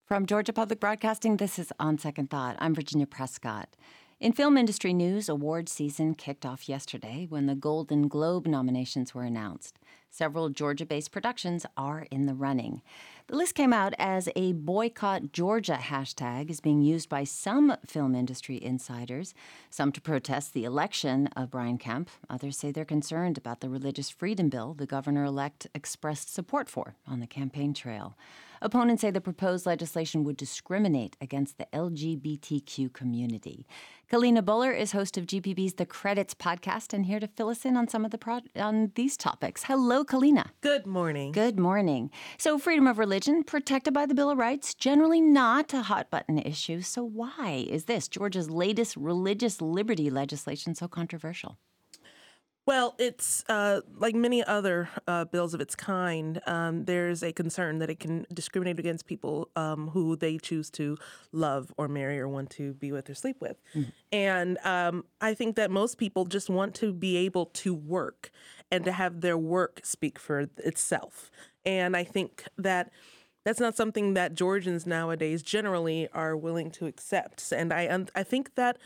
From Georgia Public Broadcasting, this is On Second Thought. I'm Virginia Prescott. In film industry news, award season kicked off yesterday when the Golden Globe nominations were announced. Several Georgia-based productions are in the running. The list came out as a Boycott Georgia hashtag is being used by some film industry insiders, some to protest the election of Brian Kemp. Others say they're concerned about the religious freedom bill the governor-elect expressed support for on the campaign trail. Opponents say the proposed legislation would discriminate against the LGBTQ community. Kalina Buller is host of GPB's The Credits podcast and here to fill us in on some of on these topics. Hello, Kalina. Good morning. Good morning. So freedom of religion, protected by the Bill of Rights, generally not a hot-button issue. So why is this, Georgia's latest religious liberty legislation, so controversial? Well, it's like many other bills of its kind, there's a concern that it can discriminate against people who they choose to love or marry or want to be with or sleep with. Mm-hmm. And I think that most people just want to be able to work and to have their work speak for itself. And I think that that's not something that Georgians nowadays generally are willing to accept. And I think that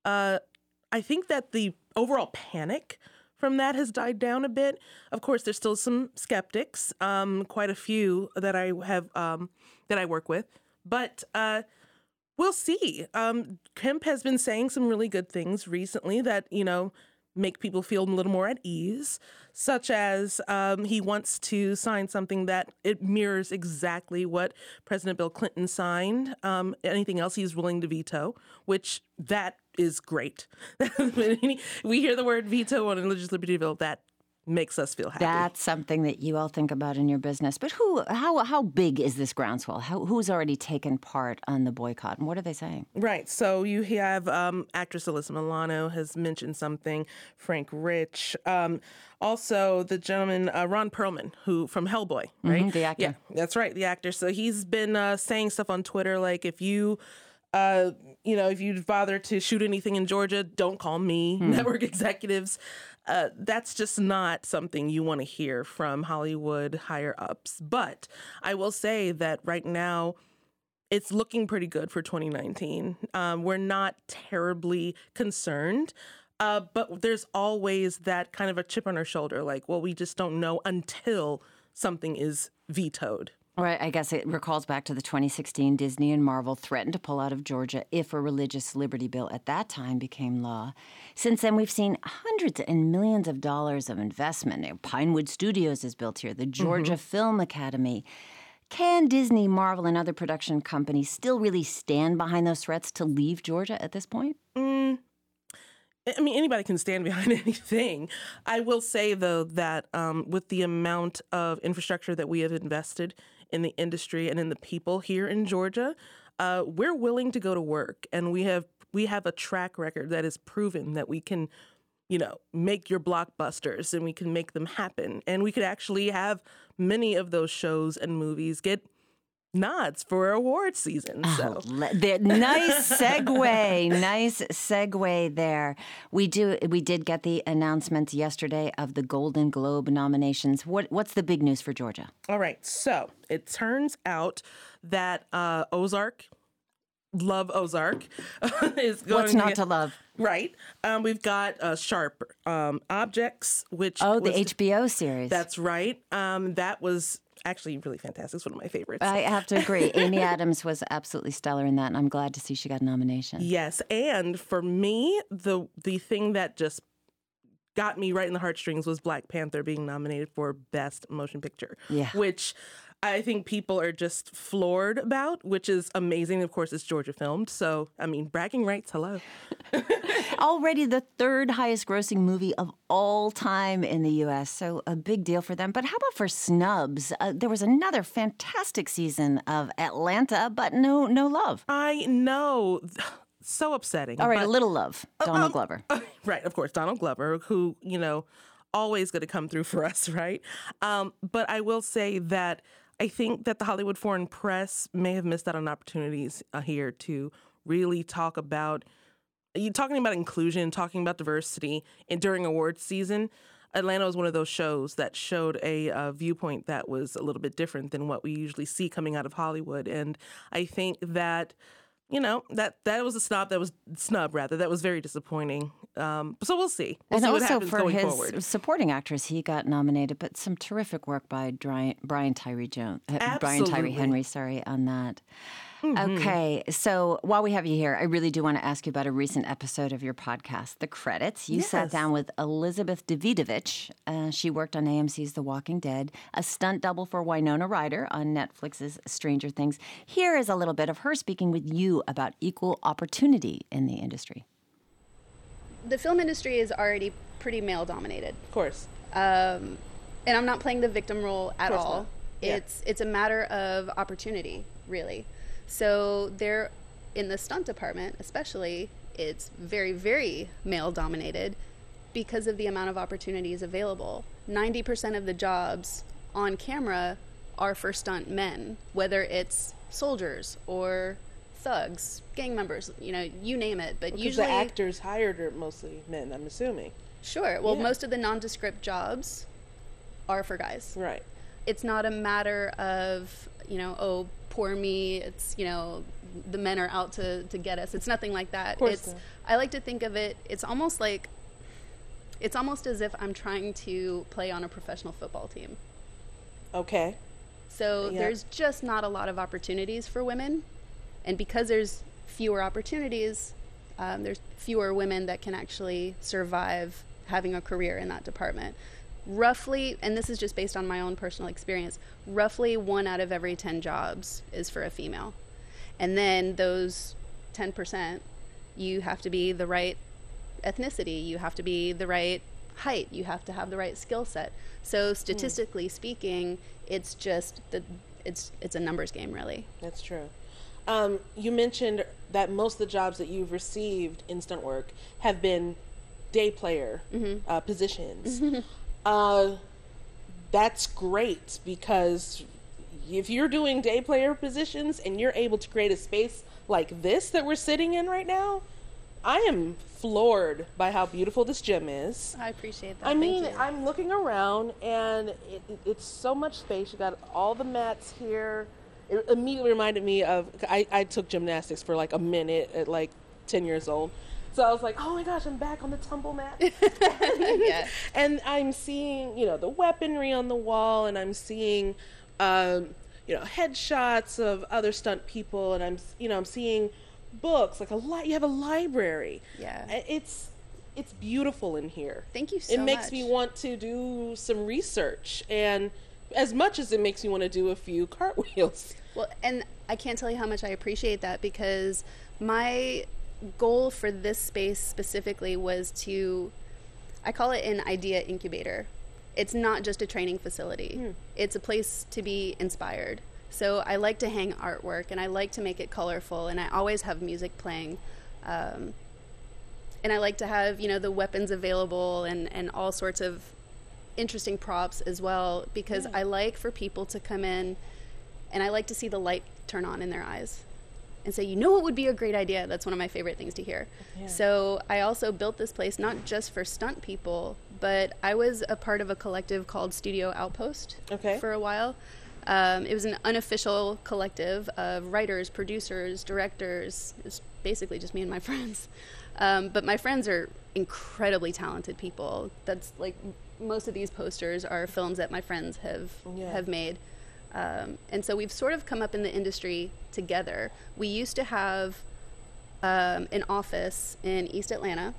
the overall panic from that has died down a bit. Of course, there's still some skeptics, quite a few that I have that I work with, but we'll see. Kemp has been saying some really good things recently that make people feel a little more at ease, such as he wants to sign something that it mirrors exactly what President Bill Clinton signed. Anything else he's willing to veto, which that is great. We hear the word veto on a religious liberty bill, that makes us feel happy. That's something that you all think about in your business. But how big is this groundswell? Who's already taken part on the boycott, and what are they saying? Right. So you have actress Alyssa Milano has mentioned something, Frank Rich. Also, the gentleman, Ron Perlman, who from Hellboy, right? Mm-hmm, the actor. Yeah, that's right, the actor. So he's been saying stuff on Twitter like, if you'd bother to shoot anything in Georgia, don't call me, network executives. That's just not something you want to hear from Hollywood higher-ups. But I will say that right now, it's looking pretty good for 2019. We're not terribly concerned, but there's always that kind of a chip on our shoulder, like, well, we just don't know until something is vetoed. Right, I guess it recalls back to the 2016 Disney and Marvel threatened to pull out of Georgia if a religious liberty bill at that time became law. Since then, we've seen hundreds and millions of dollars of investment. Pinewood Studios is built here, the Georgia Film Academy. Can Disney, Marvel, and other production companies still really stand behind those threats to leave Georgia at this point? I mean, anybody can stand behind anything. I will say, though, that with the amount of infrastructure that we have invested in the industry and in the people here in Georgia, we're willing to go to work. And we have a track record that has proven that we can, make your blockbusters and we can make them happen. And we could actually have many of those shows and movies get nods for award season. So Nice segue there. We did get the announcements yesterday of the Golden Globe nominations. What's the big news for Georgia? All right. So it turns out that Ozark, love Ozark, is going What's not to love? Right. We've got Sharp Objects, which the HBO series. That's right. That was actually really fantastic. It's one of my favorites. I have to agree. Amy Adams was absolutely stellar in that, and I'm glad to see she got a nomination. Yes, and for me, the thing that just got me right in the heartstrings was Black Panther being nominated for Best Motion Picture, which I think people are just floored about, which is amazing. Of course, it's Georgia filmed, so, I mean, bragging rights, hello. Already the third highest grossing movie of all time in the U.S., so a big deal for them. But how about for snubs? There was another fantastic season of Atlanta, but no love. I know. So upsetting. All right, a little love. Donald Glover. Right, of course, Donald Glover, who, always going to come through for us, right? But I will say that I think that the Hollywood Foreign Press may have missed out on opportunities here to really talk about, talking about inclusion, talking about diversity during awards season. Atlanta was one of those shows that showed a viewpoint that was a little bit different than what we usually see coming out of Hollywood. And I think that, that was a snub. That was very disappointing. So we'll see. We'll see what happens going forward. And also for his supporting actress, he got nominated, but some terrific work by Brian Tyree Henry, on that. Mm-hmm. Okay, so while we have you here, I really do want to ask you about a recent episode of your podcast, The Credits. You sat down with Elizabeth Davidovich. She worked on AMC's The Walking Dead, a stunt double for Winona Ryder on Netflix's Stranger Things. Here is a little bit of her speaking with you about equal opportunity in the industry. The film industry is already pretty male-dominated. Of course. And I'm not playing the victim role at all. Yeah. It's a matter of opportunity, really. So there, in the stunt department especially, it's very, very male-dominated because of the amount of opportunities available. 90% of the jobs on camera are for stunt men, whether it's soldiers or thugs, gang members, you name it. But because usually the actors hired are mostly men, I'm assuming. Sure. Well, most of the nondescript jobs are for guys. Right. It's not a matter of, oh, poor me, it's, the men are out to get us. It's nothing like that. Of course. I like to think of it, it's almost as if I'm trying to play on a professional football team. Okay. So there's just not a lot of opportunities for women. And because there's fewer opportunities, there's fewer women that can actually survive having a career in that department. Roughly, and this is just based on my own personal experience, roughly 1 out of every 10 jobs is for a female. And then those 10%, you have to be the right ethnicity, you have to be the right height, you have to have the right skill set. So statistically speaking, it's just it's a numbers game, really. That's true. You mentioned that most of the jobs that you've received in stunt work have been day player positions. That's great, because if you're doing day player positions and you're able to create a space like this that we're sitting in right now, I am floored by how beautiful this gym is. I appreciate that. I mean, Thank you. I'm looking around and it's so much space. You got all the mats here. It immediately reminded me of, I took gymnastics for like a minute at like 10 years old. So I was like, oh my gosh, I'm back on the tumble mat. Yeah. And I'm seeing, the weaponry on the wall, and I'm seeing, headshots of other stunt people, and I'm seeing books, like you have a library. Yeah. It's beautiful in here. Thank you so much. It makes me want to do some research, and as much as it makes me want to do a few cartwheels. Well, and I can't tell you how much I appreciate that, because my goal for this space specifically was I call it an idea incubator. It's not just a training facility. It's a place to be inspired. So I like to hang artwork, and I like to make it colorful, and I always have music playing. And I like to have, the weapons available and all sorts of interesting props as well, because I like for people to come in, and I like to see the light turn on in their eyes and say, what would be a great idea? That's one of my favorite things to hear. Yeah. So I also built this place not just for stunt people, but I was a part of a collective called Studio Outpost for a while. It was an unofficial collective of writers, producers, directors. It's basically just me and my friends. But my friends are incredibly talented people. That's like, most of these posters are films that my friends have made. And so we've sort of come up in the industry together. We used to have an office in East Atlanta,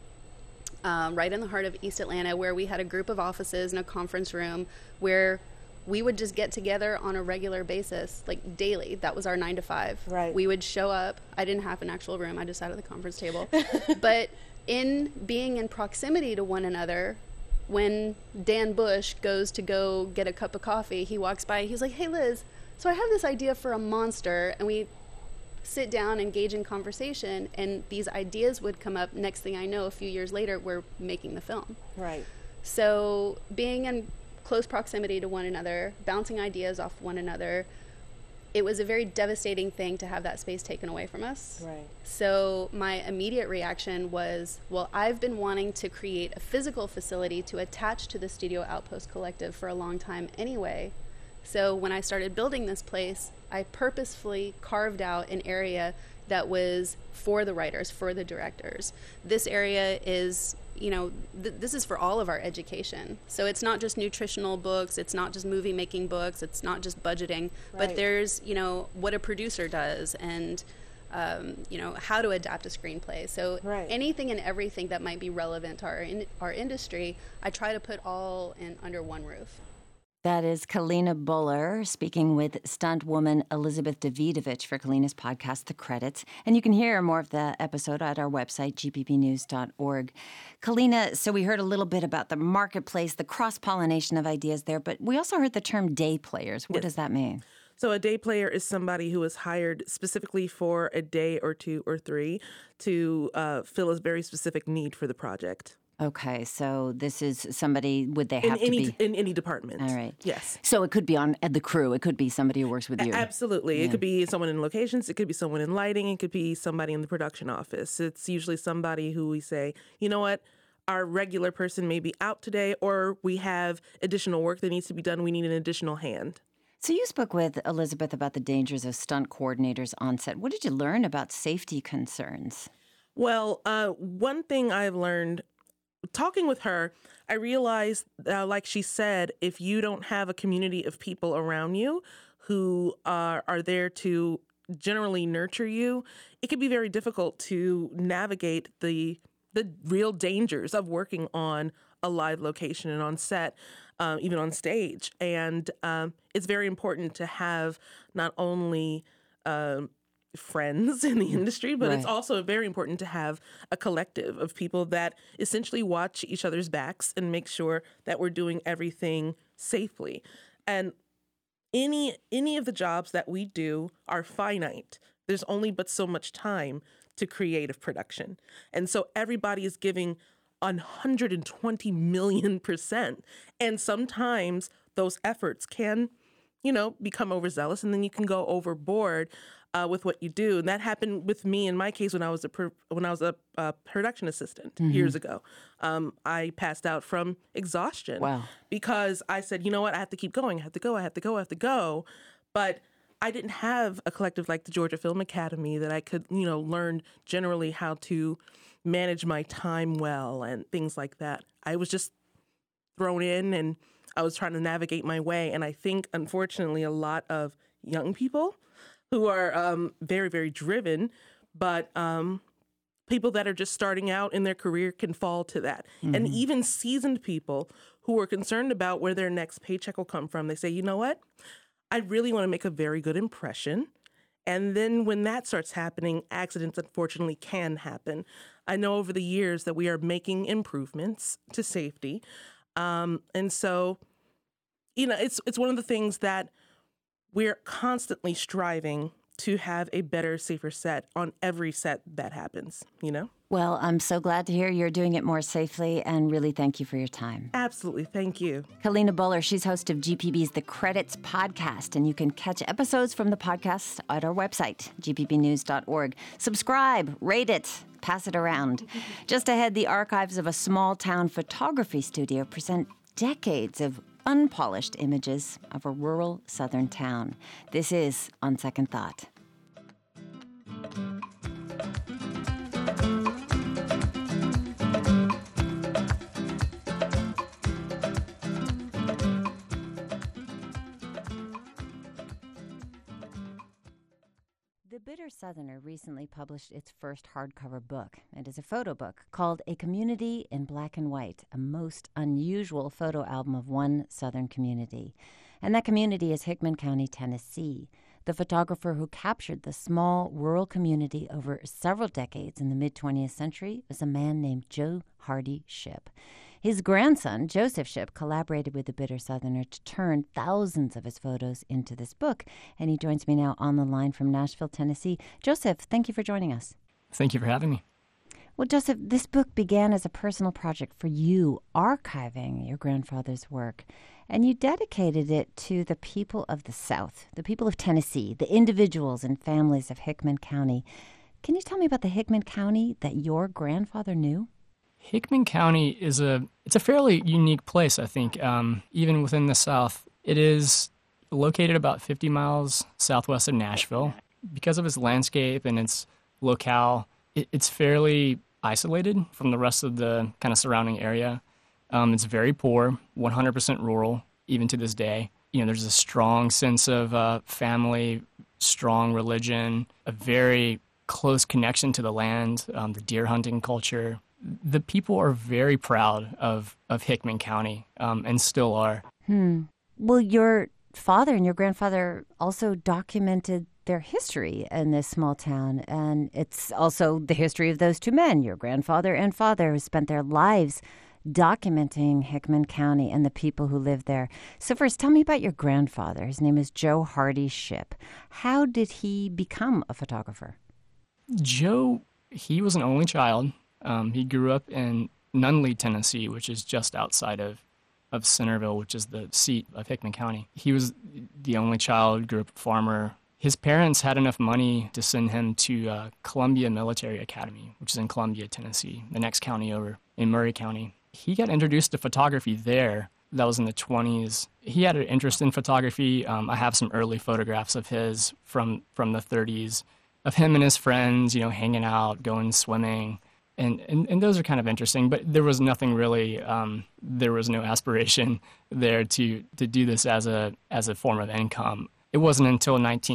right in the heart of East Atlanta, where we had a group of offices and a conference room where we would just get together on a regular basis, like daily. That was our 9 to 5. Right. We would show up. I didn't have an actual room. I just sat at the conference table. But in being in proximity to one another, when Dan Bush goes to go get a cup of coffee, he walks by, he's like, hey, Liz, so I have this idea for a monster. And we sit down, engage in conversation, and these ideas would come up. Next thing I know, a few years later, we're making the film. Right. So being in close proximity to one another, bouncing ideas off one another, it was a very devastating thing to have that space taken away from us. Right. So my immediate reaction was, well, I've been wanting to create a physical facility to attach to the Studio Outpost Collective for a long time anyway. So when I started building this place, I purposefully carved out an area that was for the writers, for the directors. This area is, this is for all of our education. So it's not just nutritional books, it's not just movie making books, it's not just budgeting, but there's, what a producer does and, how to adapt a screenplay. So anything and everything that might be relevant to our industry, I try to put all in under one roof. That is Kalina Buller speaking with stunt woman Elizabeth Davidovich for Kalina's podcast, The Credits. And you can hear more of the episode at our website, gppnews.org. Kalina, so we heard a little bit about the marketplace, the cross-pollination of ideas there, but we also heard the term day players. What does that mean? So a day player is somebody who is hired specifically for a day or two or three to fill a very specific need for the project. Okay, so this is somebody, would they have to be? In any department. All right. Yes. So it could be on the crew. It could be somebody who works with you. Absolutely. Yeah. It could be someone in locations. It could be someone in lighting. It could be somebody in the production office. It's usually somebody who we say, you know what, our regular person may be out today, or we have additional work that needs to be done. We need an additional hand. So you spoke with Elizabeth about the dangers of stunt coordinators on set. What did you learn about safety concerns? Well, one thing I've learned talking with her, I realized, like she said, if you don't have a community of people around you who are there to generally nurture you, it can be very difficult to navigate the real dangers of working on a live location and on set, even on stage. And it's very important to have not only friends in the industry, but it's also very important to have a collective of people that essentially watch each other's backs and make sure that we're doing everything safely. And any of the jobs that we do are finite. There's only but so much time to creative production. And so everybody is giving 120 million%. And sometimes those efforts can, become overzealous, and then you can go overboard with what you do. And that happened with me in my case when I was a production assistant years ago. I passed out from exhaustion because I said, you know what, I have to keep going. I have to go. But I didn't have a collective like the Georgia Film Academy that I could, learn generally how to manage my time well and things like that. I was just thrown in and I was trying to navigate my way. And I think, unfortunately, a lot of young people who are very, very driven, but people that are just starting out in their career can fall to that. Mm-hmm. And even seasoned people who are concerned about where their next paycheck will come from, they say, you know what? I really want to make a very good impression. And then when that starts happening, accidents, unfortunately, can happen. I know over the years that we are making improvements to safety. And so, it's one of the things that we're constantly striving to have a better, safer set on every set that happens, Well, I'm so glad to hear you're doing it more safely, and really thank you for your time. Absolutely. Thank you. Kalina Buller, she's host of GPB's The Credits podcast, and you can catch episodes from the podcast at our website, gppnews.org. Subscribe, rate it, pass it around. Just ahead, the archives of a small-town photography studio present decades of unpolished images of a rural southern town. This is On Second Thought. The Bitter Southerner recently published its first hardcover book. It is a photo book called A Community in Black and White, a most unusual photo album of one Southern community. And that community is Hickman County, Tennessee. The photographer who captured the small rural community over several decades in the mid-20th century was a man named Joe Hardy Shipp. His grandson, Joseph Shipp, collaborated with the Bitter Southerner to turn thousands of his photos into this book. And he joins me now on the line from Nashville, Tennessee. Joseph, thank you for joining us. Thank you for having me. Well, Joseph, this book began as a personal project for you, archiving your grandfather's work. and you dedicated it to the people of the South, the people of Tennessee, the individuals and families of Hickman County. Can you tell me about the Hickman County that your grandfather knew? Hickman County it's a fairly unique place, I think, even within the South. It is located about 50 miles southwest of Nashville. Because of its landscape and its locale, it's fairly isolated from the rest of the kind of surrounding area. It's very poor, 100% rural, even to this day. There's a strong sense of family, strong religion, a very close connection to the land, the deer hunting culture. The people are very proud of Hickman County, and still are. Well, your father and your grandfather also documented their history in this small town, and it's also the history of those two men, your grandfather and father, who spent their lives documenting Hickman County and the people who live there. So first, tell me about your grandfather. His name is Joe Hardy Shipp. How did he become a photographer? Joe, he was an only child. He grew up in Nunley, Tennessee, which is just outside of Centerville, which is the seat of Hickman County. He was the only child, grew up a farmer. His parents had enough money to send him to Columbia Military Academy, which is in Columbia, Tennessee, the next county over in Murray County. He got introduced to photography there. That was in the 1920s. He had an interest in photography. I have some early photographs of his from the 1930s, of him and his friends, hanging out, going swimming. And those are kind of interesting, but there was nothing really, there was no aspiration there to do this as a form of income. It wasn't until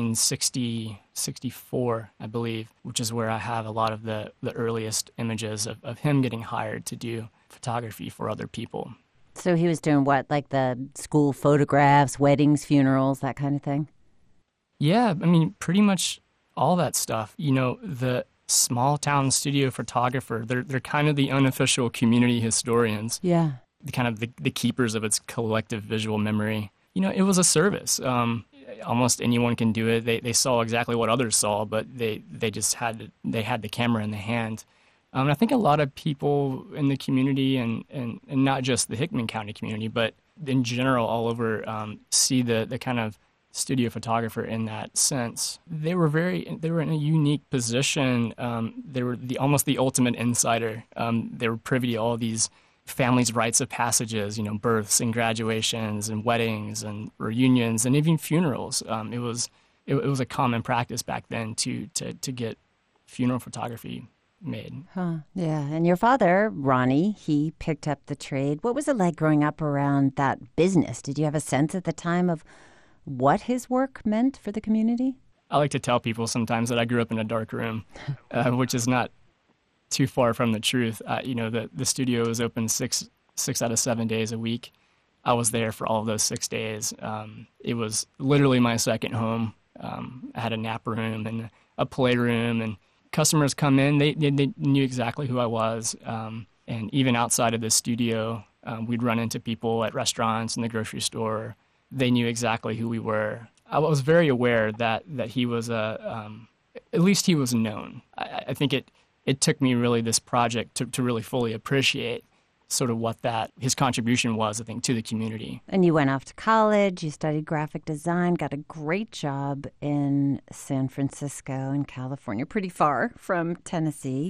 1964, I believe, which is where I have a lot of the earliest images of him getting hired to do photography for other people. So he was doing what, like the school photographs, weddings, funerals, that kind of thing? Yeah, pretty much all that stuff. The small town studio photographer, they're kind of the unofficial community historians. Yeah. The keepers of its collective visual memory. It was a service. Almost anyone can do it. They saw exactly what others saw, but they just had the camera in the hand. I think a lot of people in the community and not just the Hickman County community, but in general all over, see the kind of studio photographer in that sense. They were in a unique position. They were almost the ultimate insider. They were privy to all these families' rites of passages, births and graduations and weddings and reunions and even funerals. It was a common practice back then to get funeral photography made. Huh. Yeah. And your father, Ronnie, he picked up the trade. What was it like growing up around that business? Did you have a sense at the time of what his work meant for the community? I like to tell people sometimes that I grew up in a dark room, which is not too far from the truth. The studio was open six out of 7 days a week. I was there for all of those 6 days. It was literally my second home. I had a nap room and a playroom, and customers come in. They knew exactly who I was. And even outside of the studio, we'd run into people at restaurants and the grocery store. They knew exactly who we were. I was very aware that he was at least he was known. I think it took me really this project to really fully appreciate sort of what his contribution was, I think, to the community. And you went off to college, you studied graphic design, got a great job in San Francisco in California, pretty far from Tennessee,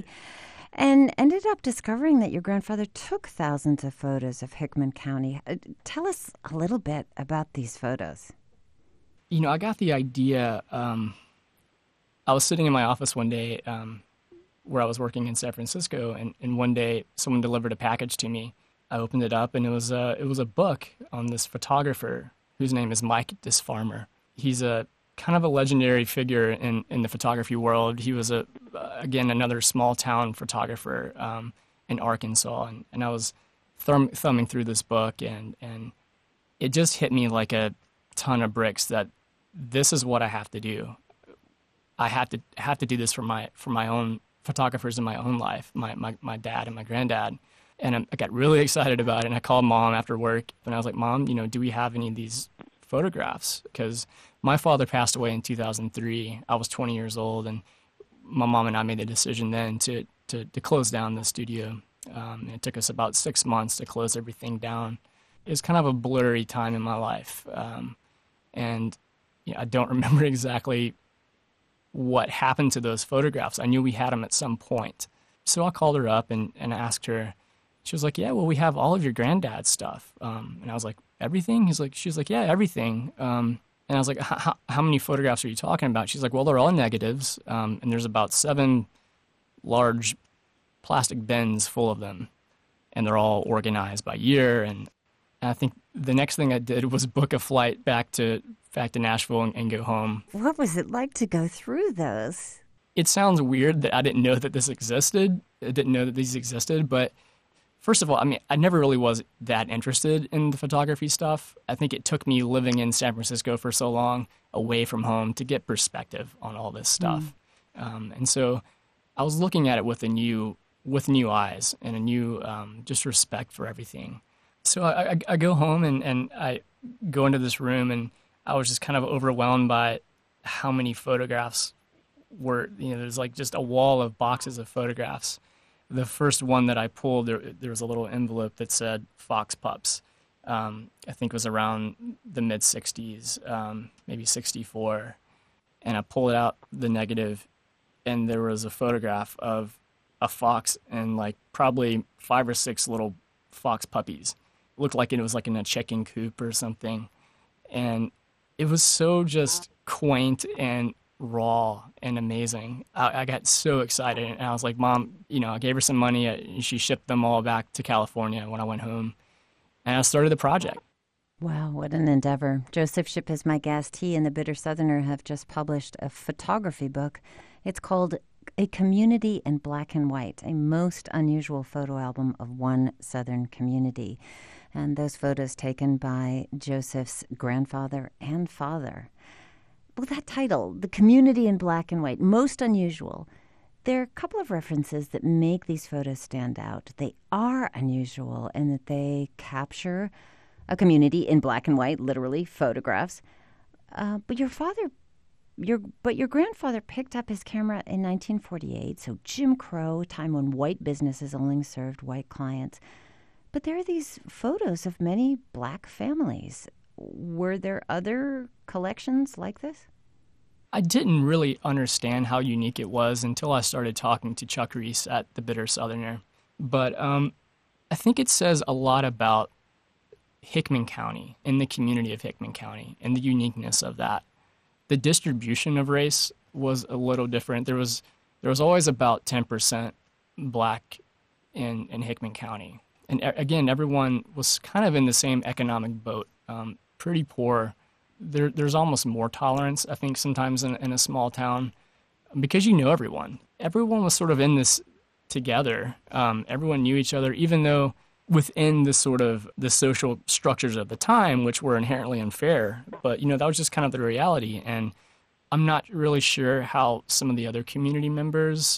and ended up discovering that your grandfather took thousands of photos of Hickman County. Tell us a little bit about these photos. I got the idea. I was sitting in my office one day where I was working in San Francisco, and one day someone delivered a package to me. I opened it up, and it was a book on this photographer whose name is Mike Disfarmer. He's a kind of a legendary figure in the photography world. He was again another small town photographer in Arkansas, and I was thumbing through this book, and it just hit me like a ton of bricks that this is what I have to do. I have to do this for my own photographers in my own life, my dad and my granddad. And I got really excited about it, and I called Mom after work, and I was like, Mom, do we have any of these photographs? Because my father passed away in 2003. I was 20 years old, and my mom and I made the decision then to close down the studio. It took us about 6 months to close everything down. It was kind of a blurry time in my life. And I don't remember exactly what happened to those photographs. I knew we had them at some point. So I called her up and asked her. She was like, yeah, well, we have all of your granddad's stuff. And I was like, everything? She was like, yeah, everything. And I was like, how many photographs are you talking about? She's like, well, they're all negatives. And there's about 7 large plastic bins full of them. And they're all organized by year. And I think the next thing I did was book a flight back to Nashville and go home. What was it like to go through those? It sounds weird that I didn't know that this existed. I didn't know that these existed, but first of all, I mean, I never really was that interested in the photography stuff. I think it took me living in San Francisco for so long, away from home, to get perspective on all this stuff. And so I was looking at it with new eyes and a new just respect for everything. So I go home and I go into this room, and I was just kind of overwhelmed by how many photographs were, there's like just a wall of boxes of photographs. The first one that I pulled, there was a little envelope that said Fox Pups. I think it was around the mid-'60s, maybe 64. And I pulled out the negative, and there was a photograph of a fox and like probably 5 or 6 little fox puppies. It looked like it was like in a chicken coop or something. And it was so just quaint and raw and amazing. I got so excited, and I was like, Mom, I gave her some money, and she shipped them all back to California when I went home, and I started the project. Wow, what an endeavor. Joseph Shipp is my guest. He and the Bitter Southerner have just published a photography book. It's called A Community in Black and White, a most unusual photo album of one Southern community. And those photos taken by Joseph's grandfather and father. Well, that title, The Community in Black and White, most unusual. There are a couple of references that make these photos stand out. They are unusual in that they capture a community in black and white, literally photographs. But your grandfather picked up his camera in 1948, so Jim Crow, a time when white businesses only served white clients. But there are these photos of many black families. Were there other collections like this? I didn't really understand how unique it was until I started talking to Chuck Reese at the Bitter Southerner. But I think it says a lot about Hickman County and the community of Hickman County and the uniqueness of that. The distribution of race was a little different. There was always about 10% black in Hickman County. And again, everyone was kind of in the same economic boat. Pretty poor. There's almost more tolerance, I think, sometimes in a small town, because everyone. Everyone was sort of in this together. Everyone knew each other, even though within the sort of the social structures of the time, which were inherently unfair. But, that was just kind of the reality. And I'm not really sure how some of the other community members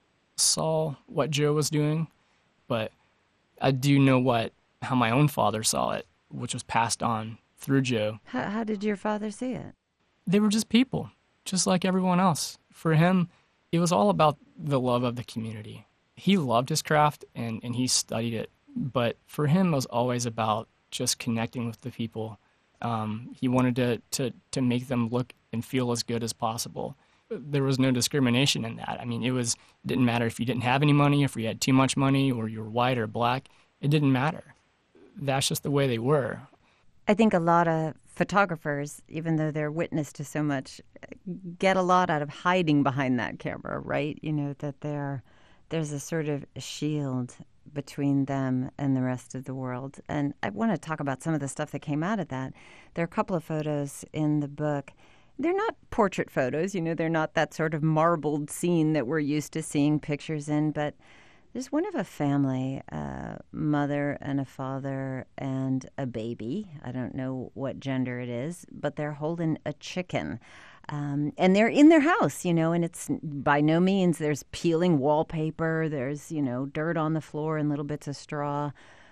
saw what Joe was doing, but I do know how my own father saw it, which was passed on through Joe. How did your father see it? They were just people, just like everyone else. For him, it was all about the love of the community. He loved his craft and he studied it, but for him, it was always about just connecting with the people. He wanted to make them look and feel as good as possible. There was no discrimination in that. I mean, it didn't matter if you didn't have any money, if you had too much money, or you were white or black. It didn't matter. That's just the way they were. I think a lot of photographers, even though they're witness to so much, get a lot out of hiding behind that camera, right? That there's a sort of shield between them and the rest of the world. And I want to talk about some of the stuff that came out of that. There are a couple of photos in the book. They're not portrait photos, they're not that sort of marbled scene that we're used to seeing pictures in, but there's one of a family, a mother and a father and a baby. I don't know what gender it is, but they're holding a chicken. And they're in their house, and it's by no means, there's peeling wallpaper, there's, dirt on the floor and little bits of straw.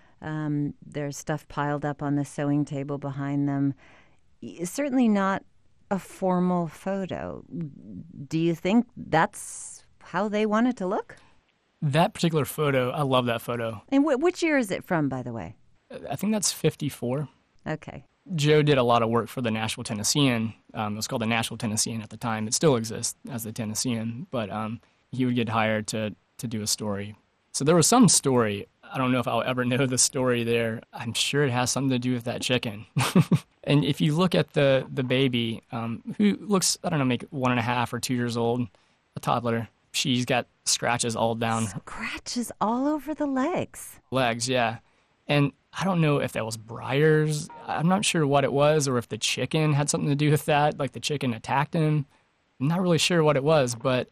There's stuff piled up on the sewing table behind them. Certainly not a formal photo. Do you think that's how they want it to look? That particular photo, I love that photo. And which year is it from, by the way? I think that's 54. Okay. Joe did a lot of work for the Nashville Tennessean. It was called the Nashville Tennessean at the time. It still exists as the Tennessean, but he would get hired to do a story. So there was some story. I don't know if I'll ever know the story there. I'm sure it has something to do with that chicken. And if you look at the baby, who looks, I don't know, maybe 1.5 or 2 years old, a toddler, she's got scratches all down her Scratches all over the legs. legs, yeah. And I don't know if that was briars. I'm not sure what it was, or if the chicken had something to do with that, like the chicken attacked him. I'm not really sure what it was, but,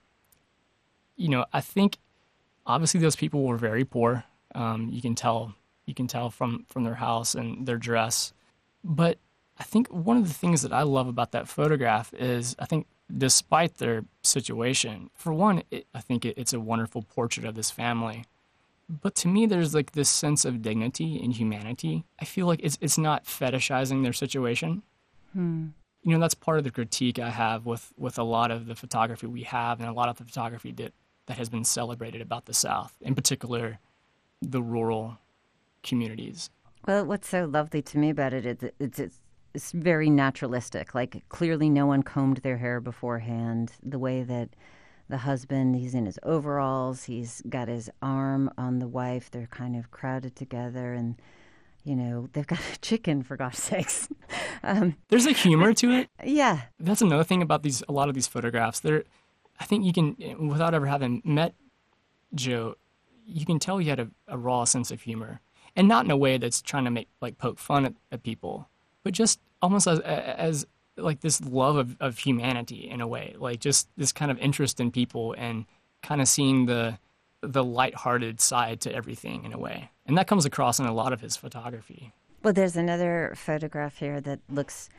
I think obviously those people were very poor. You can tell from their house and their dress. But I think one of the things that I love about that photograph is, I think despite their situation, for one, I think it's a wonderful portrait of this family. But to me, there's like this sense of dignity and humanity. I feel like it's not fetishizing their situation. That's part of the critique I have with a lot of the photography we have, and a lot of the photography that has been celebrated about the South, in particular, the rural communities. Well, what's so lovely to me about it is it's very naturalistic. Like, clearly no one combed their hair beforehand. The way that the husband, he's in his overalls, he's got his arm on the wife. They're kind of crowded together, and, they've got a chicken, for God's sakes. There's a humor to it. Yeah. That's another thing about a lot of these photographs. I think you can, without ever having met Joe, you can tell he had a raw sense of humor. And not in a way that's trying to poke fun at people, but just almost as like this love of humanity in a way, like just this kind of interest in people and kind of seeing the lighthearted side to everything in a way. And that comes across in a lot of his photography. Well, there's another photograph here that looks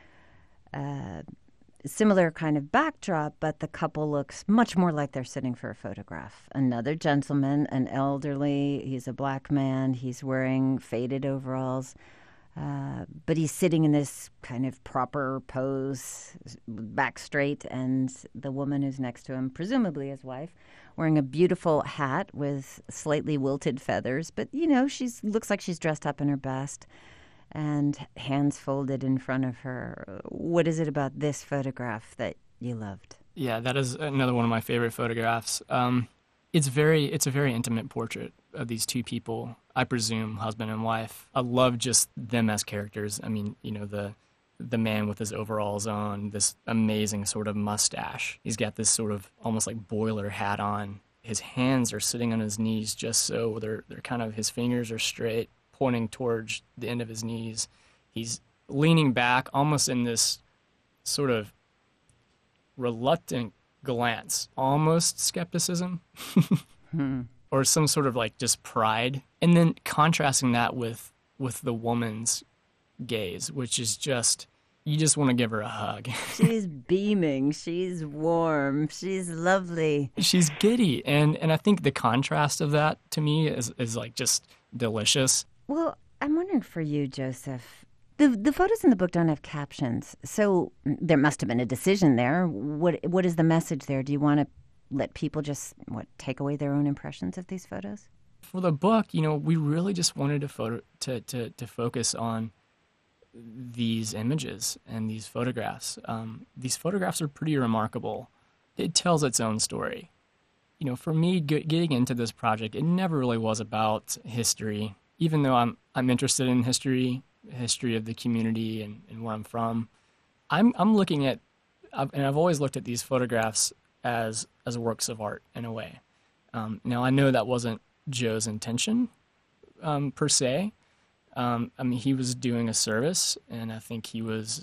similar kind of backdrop, but the couple looks much more like they're sitting for a photograph. Another gentleman, an elderly, he's a black man, he's wearing faded overalls. But he's sitting in this kind of proper pose, back straight, and the woman who's next to him, presumably his wife, wearing a beautiful hat with slightly wilted feathers. But, she looks like she's dressed up in her best, and hands folded in front of her. What is it about this photograph that you loved? Yeah, that is another one of my favorite photographs. It's a very intimate portrait of these two people, I presume husband and wife. I love just them as characters. I mean, the man with his overalls on, this amazing sort of mustache. He's got this sort of almost like boiler hat on. His hands are sitting on his knees just so. They're kind of, his fingers are straight, pointing towards the end of his knees. He's leaning back almost in this sort of reluctant glance, almost skepticism. Or some sort of like just pride, and then contrasting that with the woman's gaze, which is just, you just want to give her a hug. She's beaming, she's warm, she's lovely, she's giddy, and I think the contrast of that to me is like just delicious. Well, I'm wondering for you, Joseph, the photos in the book don't have captions, so there must have been a decision there. What is the message there? Do you want to let people just take away their own impressions of these photos? For the book, we really just wanted to focus on these images and these photographs. These photographs are pretty remarkable. It tells its own story. For me, getting into this project, it never really was about history. Even though I'm interested in history of the community and where I'm from, I'm looking at, and I've always looked at these photographs as works of art in a way. Now, I know that wasn't Joe's intention per se. He was doing a service, and I think he was,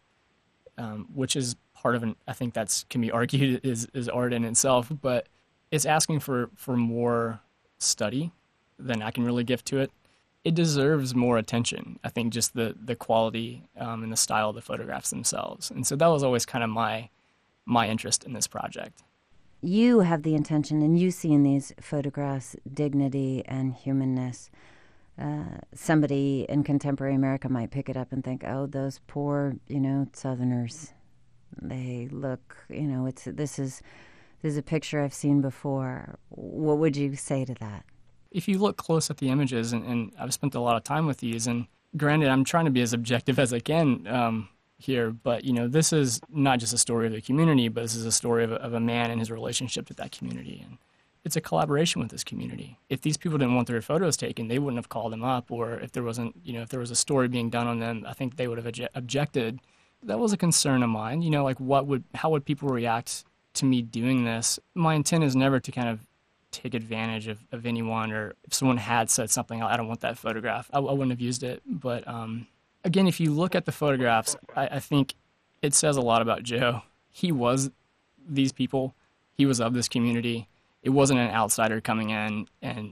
which is part of I think that's can be argued is art in itself, but it's asking for more study than I can really give to it. It deserves more attention. I think just the quality and the style of the photographs themselves. And so that was always kind of my interest in this project. You have the intention, and you see in these photographs dignity and humanness. Somebody in contemporary America might pick it up and think, oh, those poor, Southerners. They look, this is a picture I've seen before. What would you say to that? If you look close at the images, and I've spent a lot of time with these, and granted, I'm trying to be as objective as I can here, but this is not just a story of the community, but this is a story of a man and his relationship to that community. And it's a collaboration with this community. If these people didn't want their photos taken, they wouldn't have called him up, or if there wasn't, if there was a story being done on them, I think they would have objected. That was a concern of mine, how would people react to me doing this? My intent is never to kind of take advantage of anyone, or if someone had said something, I don't want that photograph, I wouldn't have used it. But again, if you look at the photographs, I think it says a lot about Joe. He was these people. He was of this community. It wasn't an outsider coming in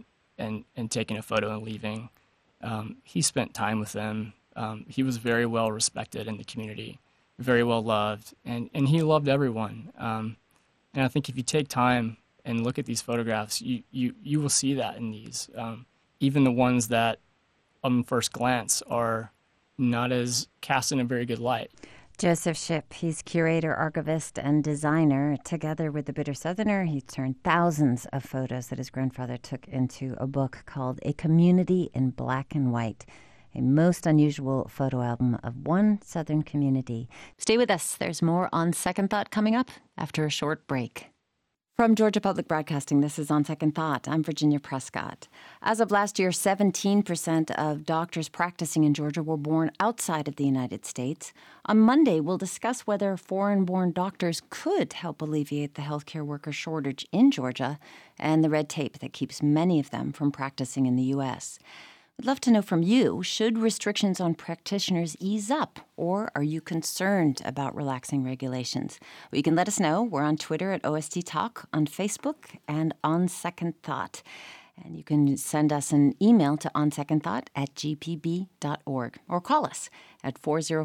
and taking a photo and leaving. He spent time with them. He was very well respected in the community, very well loved, and he loved everyone. And I think if you take time and look at these photographs, you will see that in these. Even the ones that, on first glance, are not as cast in a very good light. Joseph Shipp, he's curator, archivist, and designer. Together with the Bitter Southerner, he turned thousands of photos that his grandfather took into a book called A Community in Black and White, a most unusual photo album of one Southern community. Stay with us. There's more On Second Thought coming up after a short break. From Georgia Public Broadcasting, this is On Second Thought. I'm Virginia Prescott. As of last year, 17% of doctors practicing in Georgia were born outside of the United States. On Monday, we'll discuss whether foreign-born doctors could help alleviate the healthcare worker shortage in Georgia and the red tape that keeps many of them from practicing in the U.S. I'd love to know from you, should restrictions on practitioners ease up, or are you concerned about relaxing regulations? Well, you can let us know. We're on Twitter at OST Talk, on Facebook, and On Second Thought. And you can send us an email to onsecondthought@gpb.org, or call us at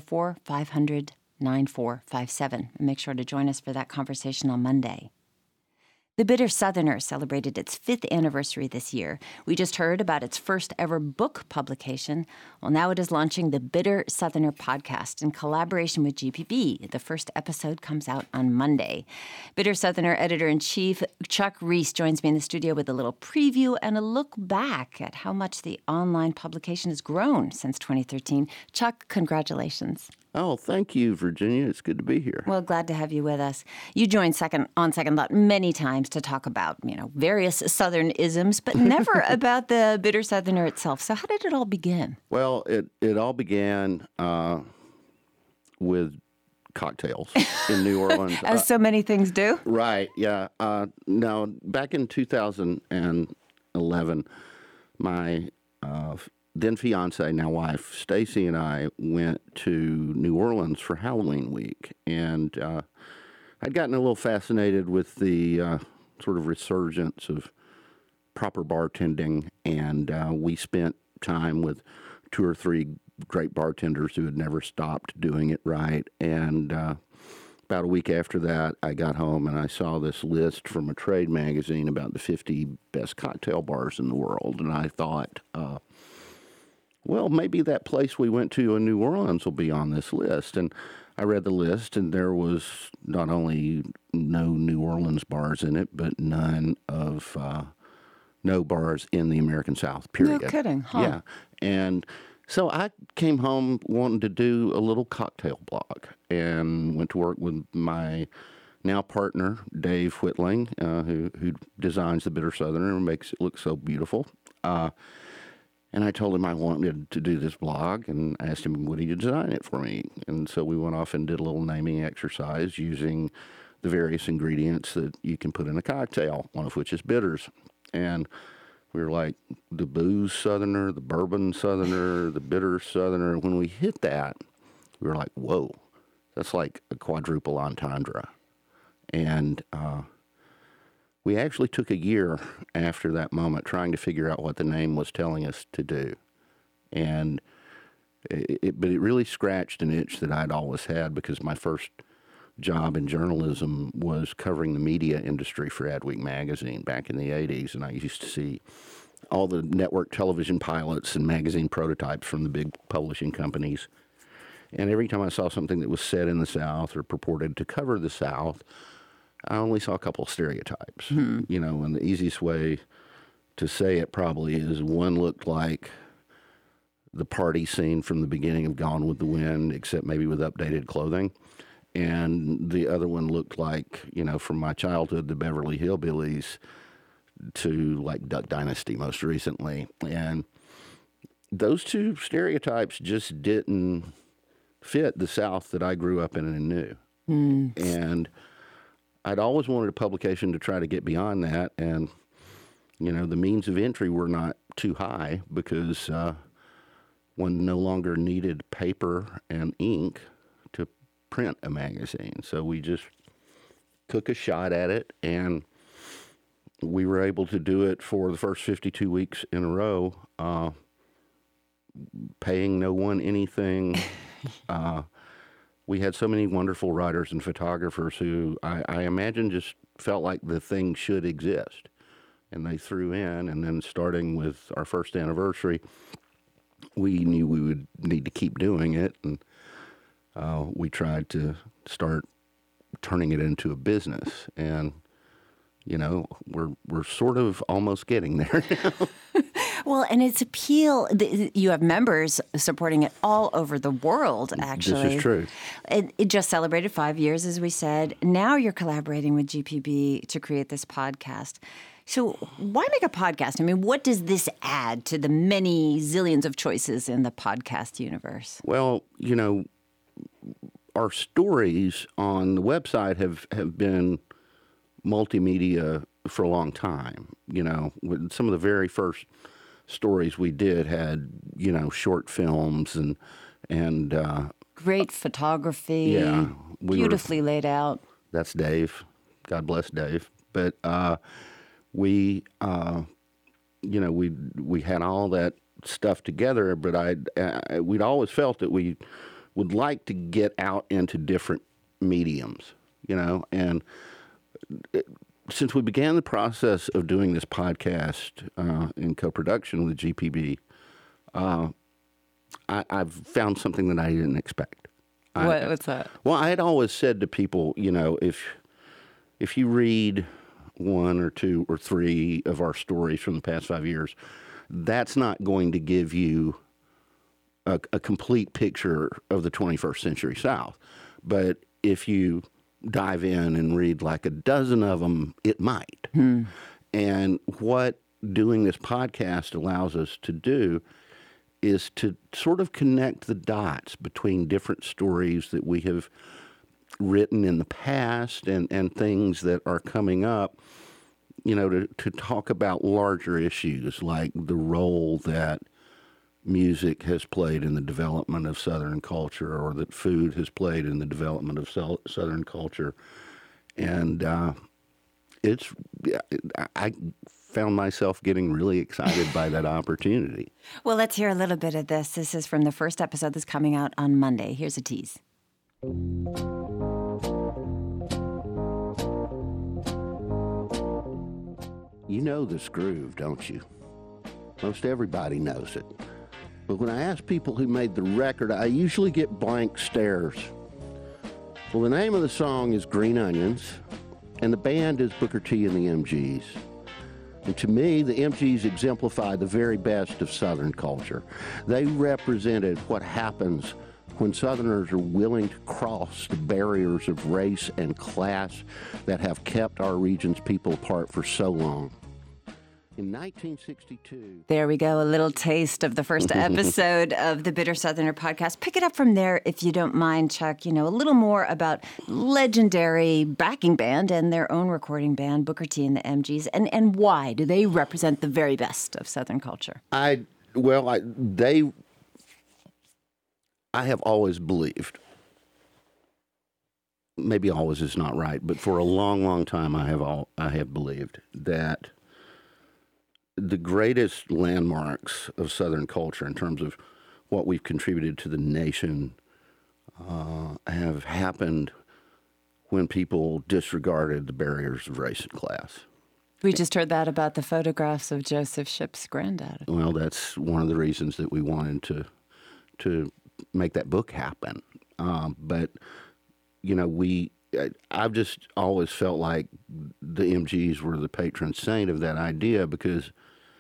404-500-9457. And make sure to join us for that conversation on Monday. The Bitter Southerner celebrated its 5th anniversary this year. We just heard about its first ever book publication. Well, now it is launching the Bitter Southerner podcast in collaboration with GPB. The first episode comes out on Monday. Bitter Southerner editor-in-chief Chuck Reese joins me in the studio with a little preview and a look back at how much the online publication has grown since 2013. Chuck, congratulations. Oh, thank you, Virginia. It's good to be here. Well, glad to have you with us. You joined On Second Thought many times to talk about, various Southern isms, but never about the Bitter Southerner itself. So how did it all begin? Well, it all began with cocktails in New Orleans. As so many things do. Right, yeah. Now, back in 2011, my then fiance, now wife, Stacy, and I went to New Orleans for Halloween week, and I'd gotten a little fascinated with the sort of resurgence of proper bartending, and we spent time with 2 or 3 great bartenders who had never stopped doing it right. And about a week after that, I got home and I saw this list from a trade magazine about the 50 best cocktail bars in the world, and I thought, well, maybe that place we went to in New Orleans will be on this list. And I read the list, and there was not only no New Orleans bars in it, but no bars in the American South, period. No kidding, huh? Yeah. And so I came home wanting to do a little cocktail blog and went to work with my now partner, Dave Whitling, who designs the Bitter Southerner and makes it look so beautiful. And I told him I wanted to do this blog, and asked him, would he design it for me? And so we went off and did a little naming exercise using the various ingredients that you can put in a cocktail, one of which is bitters. And we were like, the booze Southerner, the bourbon Southerner, the bitter Southerner. When we hit that, we were like, whoa, that's like a quadruple entendre. And we actually took a year after that moment trying to figure out what the name was telling us to do. And but it really scratched an itch that I'd always had, because my first job in journalism was covering the media industry for Adweek magazine back in the 80s. And I used to see all the network television pilots and magazine prototypes from the big publishing companies. And every time I saw something that was set in the South or purported to cover the South, I only saw a couple of stereotypes, and the easiest way to say it probably is. One looked like the party scene from the beginning of Gone with the Wind, except maybe with updated clothing. And the other one looked like, from my childhood, the Beverly Hillbillies to like Duck Dynasty most recently. And those two stereotypes just didn't fit the South that I grew up in and knew. And I'd always wanted a publication to try to get beyond that. And, the means of entry were not too high because one no longer needed paper and ink to print a magazine. So we just took a shot at it, and we were able to do it for the first 52 weeks in a row, paying no one anything. We had so many wonderful writers and photographers who I imagine just felt like the thing should exist. And they threw in, and then starting with our first anniversary, we knew we would need to keep doing it. And we tried to start turning it into a business. And, we're sort of almost getting there now. Well, and its appeal, you have members supporting it all over the world, actually. This is true. It just celebrated 5 years, as we said. Now you're collaborating with GPB to create this podcast. So why make a podcast? I mean, what does this add to the many zillions of choices in the podcast universe? Well, our stories on the website have been multimedia for a long time. Some of the very first stories we did had, short films and great photography. Yeah, beautifully laid out. That's Dave. God bless Dave. But we had all that stuff together. But we'd always felt that we would like to get out into different mediums, and since we began the process of doing this podcast in co-production with GPB, I've found something that I didn't expect. What's that? Well, I had always said to people, if you read one or two or three of our stories from the past 5 years, that's not going to give you a complete picture of the 21st century South. But if you dive in and read like a dozen of them, it might. And what doing this podcast allows us to do is to sort of connect the dots between different stories that we have written in the past and things that are coming up, to talk about larger issues like the role that music has played in the development of Southern culture, or that food has played in the development of Southern culture. And I found myself getting really excited by that opportunity. Well, let's hear a little bit of this. This is from the first episode that's coming out on Monday. Here's a tease. You know this groove, don't you? Most everybody knows it. But when I ask people who made the record, I usually get blank stares. Well, the name of the song is Green Onions, and the band is Booker T and the MGs. And to me, the MGs exemplify the very best of Southern culture. They represented what happens when Southerners are willing to cross the barriers of race and class that have kept our region's people apart for so long. In 1962... There we go, a little taste of the first episode of the Bitter Southerner podcast. Pick it up from there if you don't mind, Chuck. A little more about legendary backing band and their own recording band, Booker T and the MGs, and why do they represent the very best of Southern culture? I have always believed, maybe always is not right, but for a long, long time I have believed that the greatest landmarks of Southern culture in terms of what we've contributed to the nation have happened when people disregarded the barriers of race and class. We just heard that about the photographs of Joseph Shipp's granddad. Well, that's one of the reasons that we wanted to make that book happen. But I've just always felt like the MGs were the patron saint of that idea because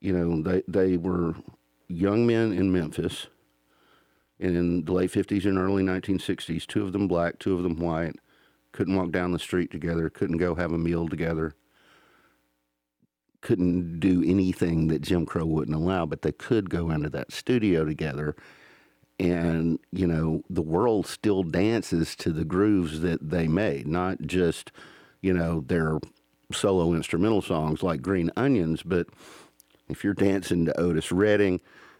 they were young men in Memphis in the late 50s and early 1960s, 2 of them black, 2 of them white, couldn't walk down the street together, couldn't go have a meal together, couldn't do anything that Jim Crow wouldn't allow, but they could go into that studio together. And, the world still dances to the grooves that they made, not just, their solo instrumental songs like Green Onions, but if you're dancing to Otis Redding,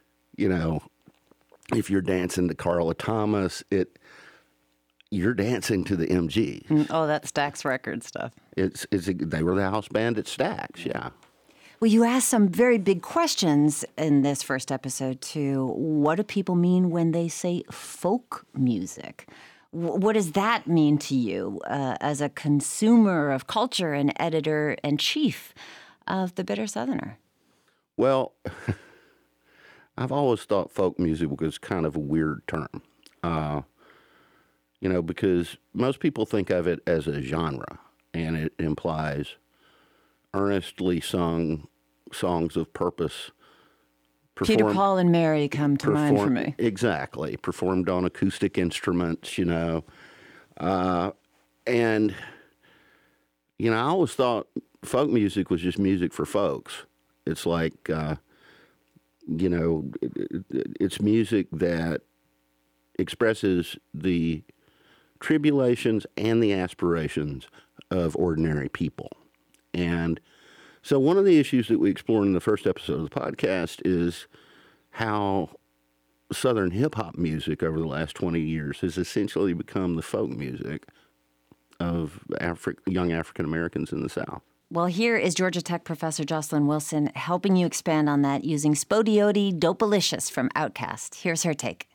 if you're dancing to Carla Thomas, you're dancing to the MGs. Oh, that Stax record stuff. They were the house band at Stax, yeah. Well, you asked some very big questions in this first episode, too. What do people mean when they say folk music? What does that mean to you as a consumer of culture and editor-in-chief of The Bitter Southerner? Well, I've always thought folk music was kind of a weird term, because most people think of it as a genre, and it implies earnestly sung songs of purpose. Peter, Paul, and Mary come to mind for me. Exactly. Performed on acoustic instruments, And, I always thought folk music was just music for folks. It's like, it's music that expresses the tribulations and the aspirations of ordinary people. And so one of the issues that we explored in the first episode of the podcast is how Southern hip-hop music over the last 20 years has essentially become the folk music of young African Americans in the South. Well, here is Georgia Tech professor Jocelyn Wilson helping you expand on that using Spodiote Dopalicious from Outkast. Here's her take.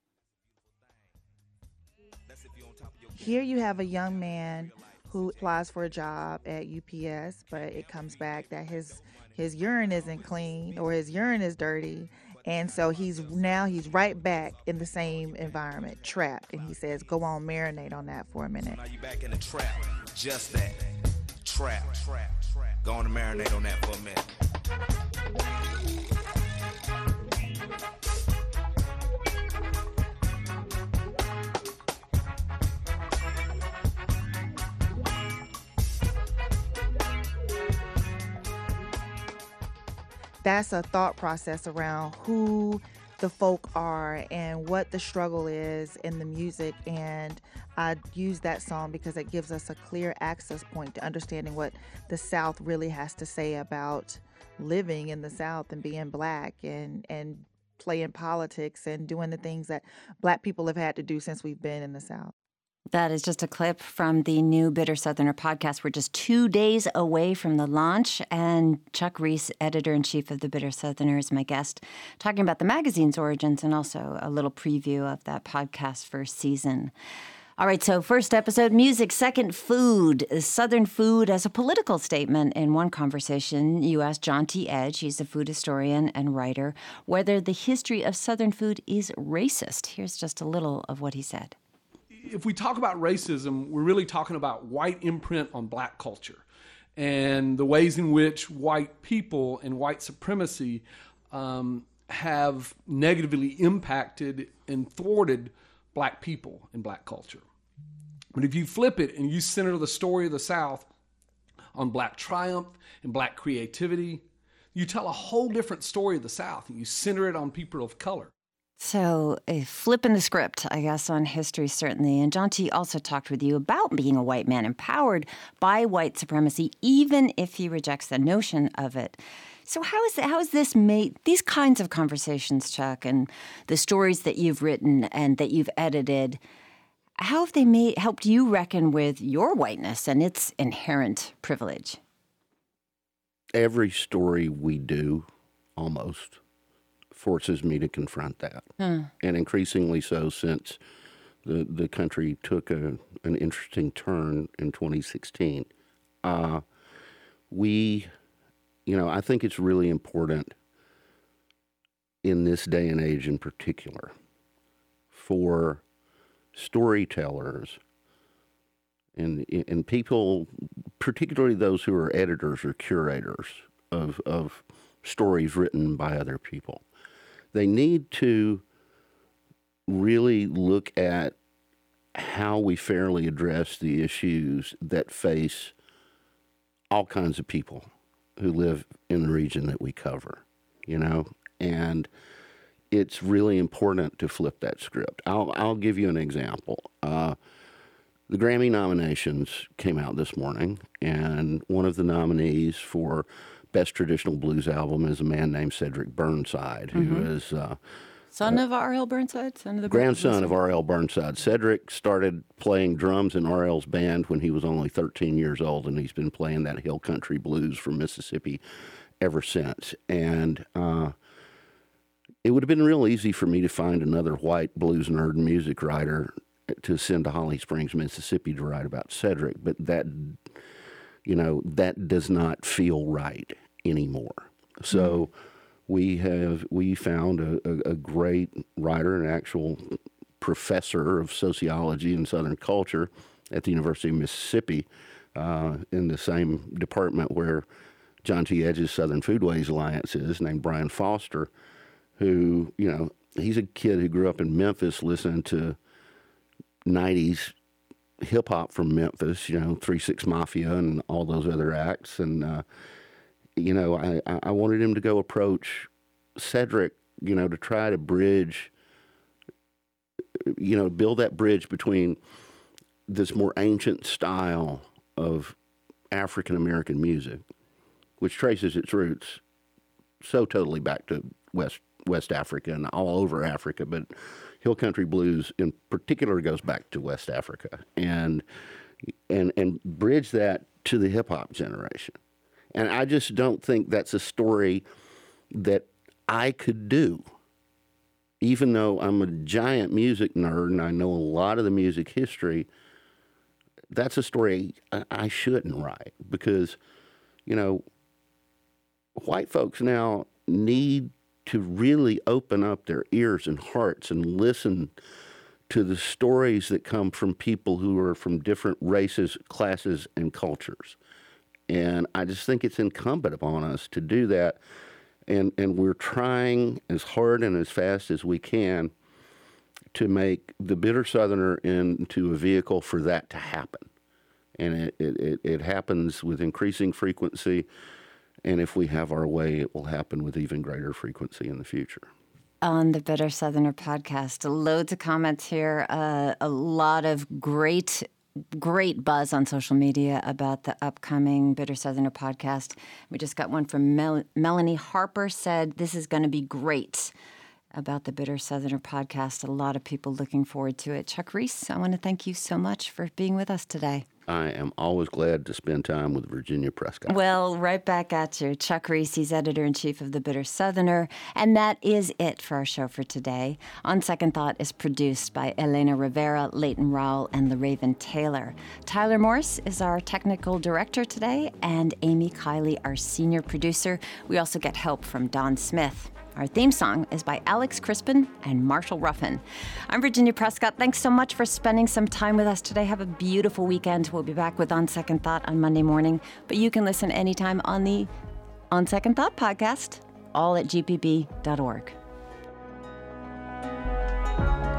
Here you have a young man who applies for a job at UPS, but it comes back that his urine isn't clean or his urine is dirty. And so he's right back in the same environment, trapped. And he says, go on, marinate on that for a minute. Now you back in the trap, just that, trap. Go on and marinate on that for a minute. That's a thought process around who the folk are and what the struggle is in the music. And I use that song because it gives us a clear access point to understanding what the South really has to say about living in the South and being Black and playing politics and doing the things that Black people have had to do since we've been in the South. That is just a clip from the new Bitter Southerner podcast. We're just 2 days away from the launch, and Chuck Reese, editor-in-chief of the Bitter Southerner, is my guest, talking about the magazine's origins and also a little preview of that podcast first season. All right, so first episode, music. Second, food. Southern food as a political statement. In one conversation, you asked John T. Edge, he's a food historian and writer, whether the history of Southern food is racist. Here's just a little of what he said. If we talk about racism, we're really talking about white imprint on Black culture and the ways in which white people and white supremacy have negatively impacted and thwarted Black people and Black culture. But if you flip it and you center the story of the South on Black triumph and Black creativity, you tell a whole different story of the South, and you center it on people of color. So flipping the script, I guess, on history, certainly. And John T. also talked with you about being a white man empowered by white supremacy, even if he rejects the notion of it. So how is this made, these kinds of conversations, Chuck, and the stories that you've written and that you've edited, how have they helped you reckon with your whiteness and its inherent privilege? Every story we do, almost, forces me to confront that. And increasingly so since the country took an interesting turn in 2016. I think it's really important in this day and age in particular for storytellers and people, particularly those who are editors or curators of stories written by other people. They need to really look at how we fairly address the issues that face all kinds of people who live in the region that we cover, and it's really important to flip that script. I'll give you an example. The Grammy nominations came out this morning, and one of the nominees for Best Traditional Blues Album is a man named Cedric Burnside, who is son of R.L. Burnside, son of the grandson of R.L. Burnside. Cedric started playing drums in R.L.'s band when he was only 13 years old, and he's been playing that hill country blues from Mississippi ever since. And it would have been real easy for me to find another white blues nerd and music writer to send to Holly Springs, Mississippi to write about Cedric, but that does not feel right anymore. So we found a great writer, an actual professor of sociology and Southern culture at the University of Mississippi, in the same department where John T. Edge's Southern Foodways Alliance is, named Brian Foster, who, he's a kid who grew up in Memphis listening to 90s hip-hop from Memphis, 3-6 Mafia and all those other acts. And, I wanted him to go approach Cedric, to try to bridge, build that bridge between this more ancient style of African-American music, which traces its roots so totally back to West Africa and all over Africa, but hill country blues in particular goes back to West Africa, and bridge that to the hip hop generation. And I just don't think that's a story that I could do, even though I'm a giant music nerd and I know a lot of the music history. That's a story I shouldn't write, because, white folks now need to really open up their ears and hearts and listen to the stories that come from people who are from different races, classes, and cultures. And I just think it's incumbent upon us to do that. And we're trying as hard and as fast as we can to make the Bitter Southerner into a vehicle for that to happen. And it happens with increasing frequency. And if we have our way, it will happen with even greater frequency in the future. On the Bitter Southerner podcast, loads of comments here, a lot of great buzz on social media about the upcoming Bitter Southerner podcast. We just got one from Melanie Harper, said this is going to be great about the Bitter Southerner podcast. A lot of people looking forward to it. Chuck Reese, I want to thank you so much for being with us today. I am always glad to spend time with Virginia Prescott. Well, right back at you. Chuck Reese, he's editor-in-chief of The Bitter Southerner. And that is it for our show for today. On Second Thought is produced by Elena Rivera, Leighton Rowell, and LaRaven Taylor. Tyler Morris is our technical director today, and Amy Kiley, our senior producer. We also get help from Don Smith. Our theme song is by Alex Crispin and Marshall Ruffin. I'm Virginia Prescott. Thanks so much for spending some time with us today. Have a beautiful weekend. We'll be back with On Second Thought on Monday morning, but you can listen anytime on the On Second Thought podcast, all at gpb.org.